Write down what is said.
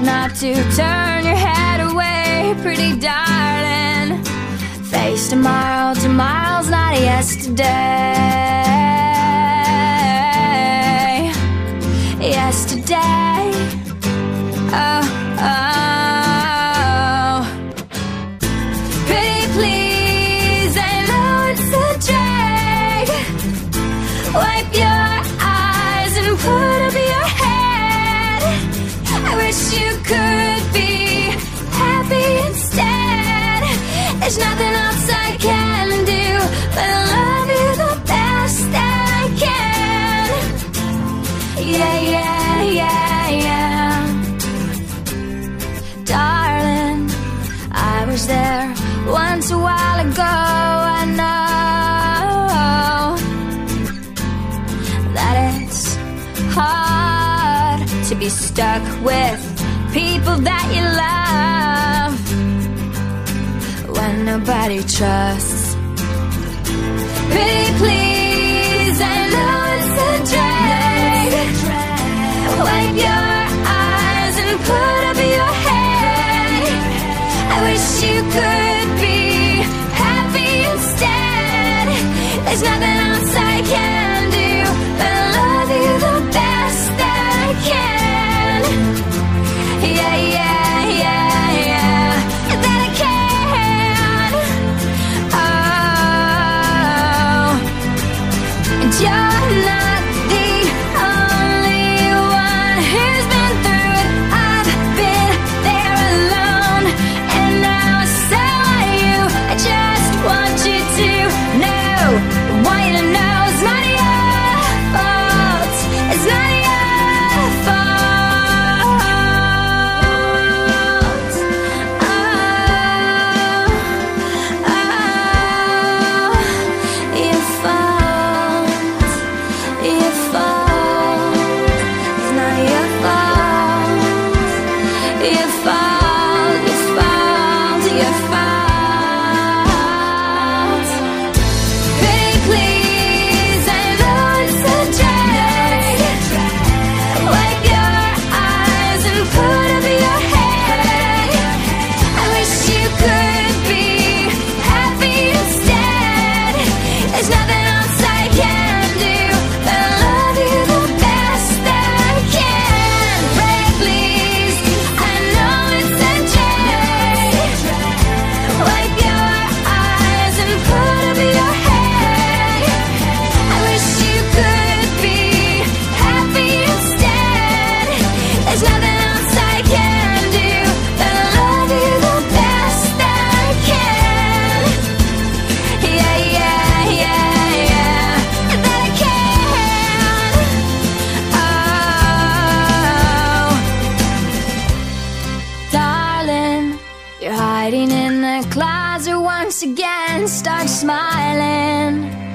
not to turn your head away, pretty darling. Face tomorrow, tomorrow's not yesterday. Yesterday, oh, oh. Pretty please, I know it's a drag. Wipe your eyes and put up your head. I wish you could be happy instead. There's nothing else I can do but love you the best that I can. Yeah, yeah, yeah, yeah. Darling, I was there once a while ago. I know that it's hard to be stuck with people that you love when nobody trusts. Pretty please, I know it's a drag. Wipe your eyes and put up your head. I wish you could be happy instead. There's nothing else I can do but love you the best that I can. Yeah, yeah, yeah, yeah, that I can. Oh, and you're not the only one who's been through it. I've been there alone, and now so are you. I just want you to know, want you to know it's not your fault. It's not your fault. Oh, oh, your fault. Your fault. It's not your fault. Your fault. Your fault. Your fault. Pretty please, I know it's a drag. Wipe your eyes and put up your head. I wish you could be happy instead. There's nothing else I can do but love you the best that I can. Pray please, I know it's a drag. Wipe your eyes and put up your head. I wish you could be happy instead. There's nothing else I can do but love you the best that I can. Yeah, yeah, yeah, yeah, that I can. Oh, darling, you're hiding in the closet once again. Start smiling.